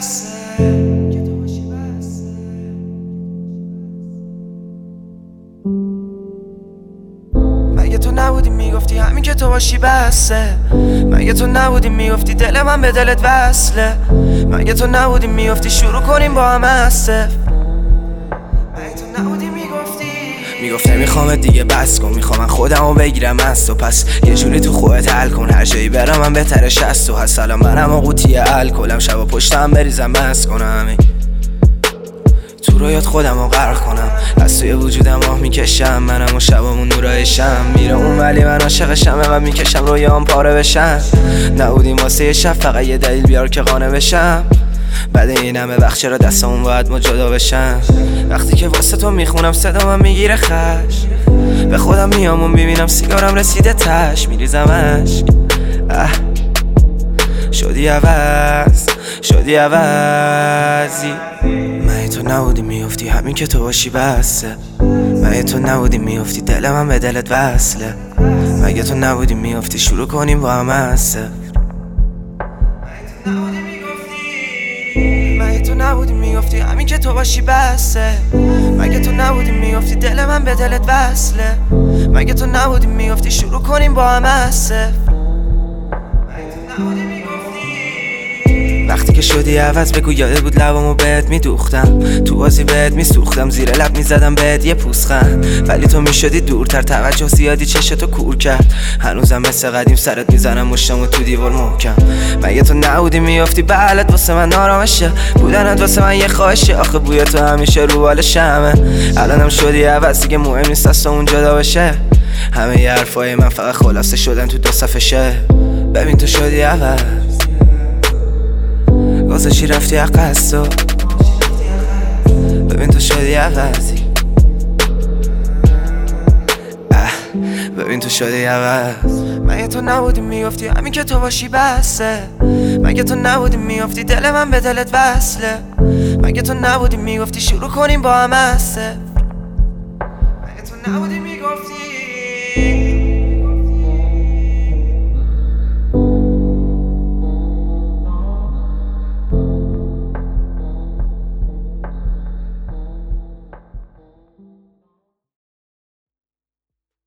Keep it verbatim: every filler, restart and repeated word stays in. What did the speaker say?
بسه که تو باشی بسه. مگه تو نبودی میگفتی همین که تو باشی بسه؟ مگه تو نبودی میگفتی دل من به دلت وصله؟ مگه تو نبودی میگفتی شروع کنیم با هم هسته؟ مگه تو نبودی میگفتی میگفت نمیخوام دیگه بس کن، میخوام من خودمو بگیرم از تو، پس یه جوری تو خودت حل کن، هر جایی برم من بهترش از تو هست. الان منم و قوطی الکلم، شبا پشتم بریزم مست کنم، تو رویات خودمو غرق کنم، از توی وجودم آه میکشم، منم و شبامون نورای شم میره اون، ولی من عاشقشم و میکشم رویام پاره بشم. نبودیم واسه یه شب، فقط یه دلیل بیار که قانع بشم. بعد این همه وقت چرا دستمون باید ما جدا بشن؟ وقتی که واسه تو میخونم صدا من میگیره خش، به خودم میامون ببینم سیگارم رسیده تش، میریزم عشق. اه شدی عوض، شدی عوضی. مگه تو نبودی میافتی همین که تو باشی بسه؟ مگه تو نبودی میافتی دل من به دلت وصله؟ مگه تو نبودی میافتی شروع کنیم با هم هسته؟ مگه تو نبودی میگفتی همین که تو باشی بسه؟ مگه تو نبودی میگفتی دل من به دلت وصله؟ مگه تو نبودی میگفتی شروع کنیم با هم هسته؟ وقتی که شدی عوض بگو یاده بود لبامو بهت میدوختم، تو بازی بهت میسوختم، زیر لب میزدم بهت یه پوزخند، ولی تو میشدی دورتر، توجه زیادی چشتو کور کرد، هنوزم مثل قدیم سرت میزنم مشتمو تو دیوار محکم. مگه تو نبودی میافتی بغلت واسه من آرامشه، بودنت واسه من یه خواهشه، آخه بوی تو همیشه رو بال شمه. الانم شدی عوض دیگه مهم نیست از تو اون جدا بشه، همه ی حرفای من فقط خلاصه شدن تو دو صفحه شه. ببین تو شدی عوض، گذاشتی رفتی عقصو، ببین تو شدی عوضی. اه ببین تو شدی عوض. مگه تو نبودی میگفتی همین که تو باشی بسه؟ مگه تو نبودی میگفتی دل من به دلت وصله؟ مگه تو نبودی میگفتی شروع کنیم با هم هسته؟ مگه تو نبودی میگفتی